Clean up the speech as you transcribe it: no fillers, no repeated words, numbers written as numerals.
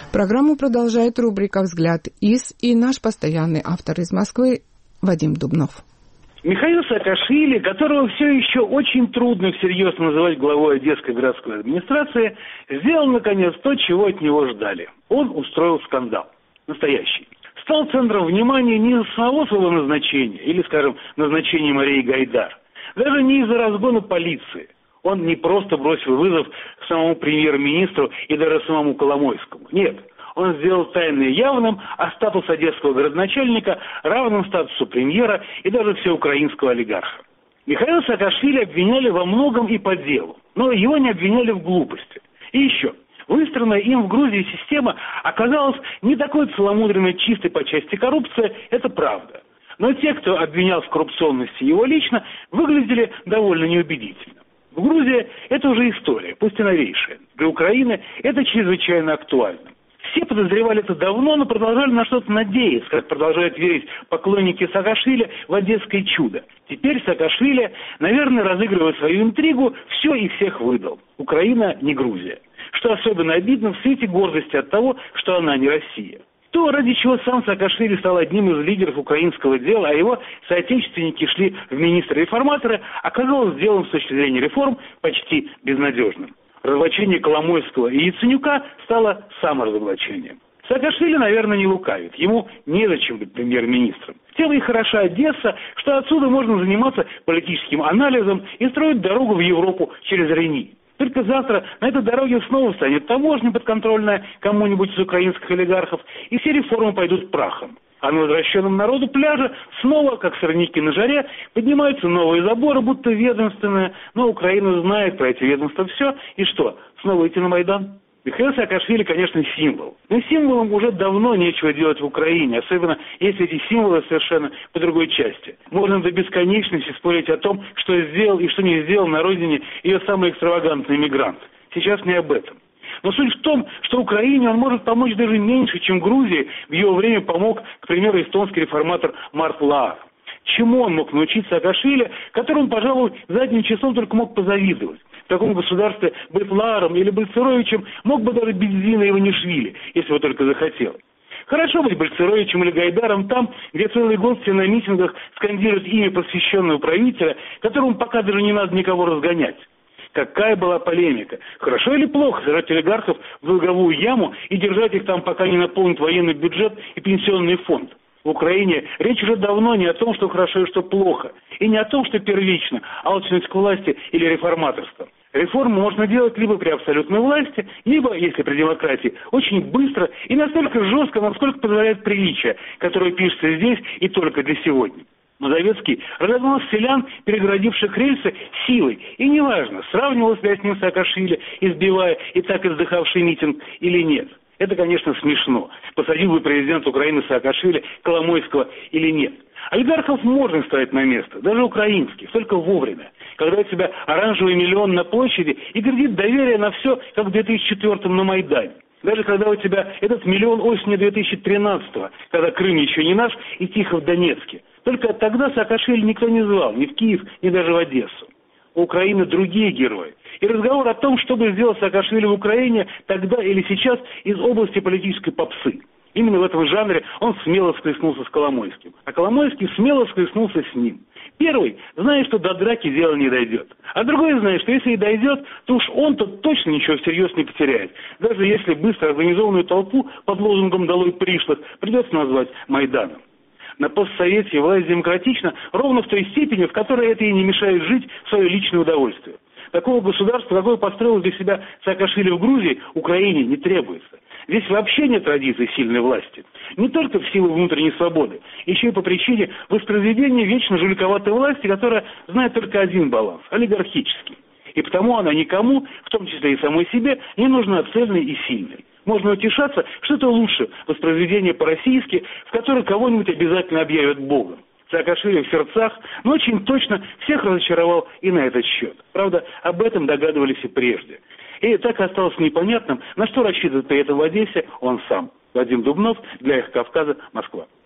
Программу продолжает рубрика «Взгляд из» и наш постоянный автор из Москвы Вадим Дубнов. Михаил Саакашвили, которого все еще очень трудно всерьез называть главой Одесской городской администрации, сделал, наконец, то, чего от него ждали. Он устроил скандал. Настоящий. Стал центром внимания не из-за самого своего назначения, или, скажем, назначения Марии Гайдар, даже не из-за разгона полиции. Он не просто бросил вызов самому премьер-министру и даже самому Коломойскому. Нет. Он сделал тайное явным, а статус одесского градоначальника равным статусу премьера и даже всеукраинского олигарха. Михаила Саакашвили обвиняли во многом и по делу, но его не обвиняли в глупости. И еще. Выстроенная им в Грузии система оказалась не такой целомудренно чистой по части коррупции, это правда. Но те, кто обвинял в коррупционности его лично, выглядели довольно неубедительно. В Грузии это уже история, пусть и новейшая. Для Украины это чрезвычайно актуально. Все подозревали это давно, но продолжали на что-то надеяться, как продолжают верить поклонники Саакашвили в одесское чудо. Теперь Саакашвили, наверное, разыгрывая свою интригу, все и всех выдал. Украина не Грузия. Что особенно обидно в свете гордости от того, что она не Россия. То, ради чего сам Саакашвили стал одним из лидеров украинского дела, а его соотечественники шли в министры-реформаторы, оказалось делом с точки зрения реформ почти безнадежным. Разоблачение Коломойского и Яценюка стало саморазоблачением. Саакашвили, наверное, не лукавит. Ему незачем быть премьер-министром. Тем и хороша Одесса, что отсюда можно заниматься политическим анализом и строить дорогу в Европу через Рени. Только завтра на этой дороге снова станет таможня подконтрольная кому-нибудь из украинских олигархов, и все реформы пойдут прахом. А на возвращенном народу пляже снова, как сорняки на жаре, поднимаются новые заборы, будто ведомственные. Но Украина знает про эти ведомства все. И что, снова идти на Майдан? Михаил Саакашвили, конечно, символ. Но символом уже давно нечего делать в Украине, особенно если эти символы совершенно по другой части. Можно до бесконечности спорить о том, что сделал и что не сделал на родине ее самый экстравагантный мигрант. Сейчас не об этом. Но суть в том, что Украине он может помочь даже меньше, чем Грузии в его время помог, к примеру, эстонский реформатор Март Лаар. Чему он мог научить Саакашвили, которому, пожалуй, задним числом только мог позавидовать. В таком государстве быть Лааром или Бальцеровичем мог бы даже Бензина Иванишвили, если бы только захотел. Хорошо быть Бальцеровичем или Гайдаром там, где целый год все на митингах скандируют имя просвещенного правителя, которому пока даже не надо никого разгонять. Какая была полемика. Хорошо или плохо сажать олигархов в долговую яму и держать их там, пока не наполнит военный бюджет и пенсионный фонд? В Украине речь уже давно не о том, что хорошо и что плохо. И не о том, что первично, алчность к власти или реформаторство. Реформу можно делать либо при абсолютной власти, либо, если при демократии, очень быстро и настолько жестко, насколько позволяет приличие, которое пишется здесь и только для сегодня. Мазовецкий разогнал селян, перегородивших рельсы, силой. И неважно, сравнивалось ли с ним Саакашвили, избивая и так издыхавший митинг или нет. Это, конечно, смешно. Посадил бы президент Украины Саакашвили Коломойского или нет. Олигархов можно ставить на место, даже украинских, только вовремя. Когда у тебя оранжевый миллион на площади и грядит доверие на все, как в 2004-м на Майдане. Даже когда у тебя этот миллион осенью 2013-го, когда Крым еще не наш и тихо в Донецке. Только тогда Саакашвили никто не звал, ни в Киев, ни даже в Одессу. У Украины другие герои. И разговор о том, что бы сделал Саакашвили в Украине тогда или сейчас, из области политической попсы. Именно в этом жанре он смело всплеснулся с Коломойским. А Коломойский смело всплеснулся с ним. Первый знает, что до драки дело не дойдет. А другой знает, что если и дойдет, то уж он-то точно ничего всерьез не потеряет. Даже если быстро организованную толпу под лозунгом «Долой пришлых» придется назвать Майданом. На постсоветке власть демократична ровно в той степени, в которой это и не мешает жить в свое личное удовольствие. Такого государства, какое построил для себя Саакашвили в Грузии, Украине не требуется. Здесь вообще нет традиции сильной власти. Не только в силу внутренней свободы, еще и по причине воспроизведения вечно жуликоватой власти, которая знает только один баланс – олигархический. И потому она никому, в том числе и самой себе, не нужна цельной и сильной. Можно утешаться, что это лучше воспроизведение по-российски, в котором кого-нибудь обязательно объявят Богом. Саакашвили в сердцах, но очень точно всех разочаровал и на этот счет. Правда, об этом догадывались и прежде. И так осталось непонятным, на что рассчитывает при этом в Одессе он сам. Вадим Дубнов, для «Эхо Кавказа», Москва.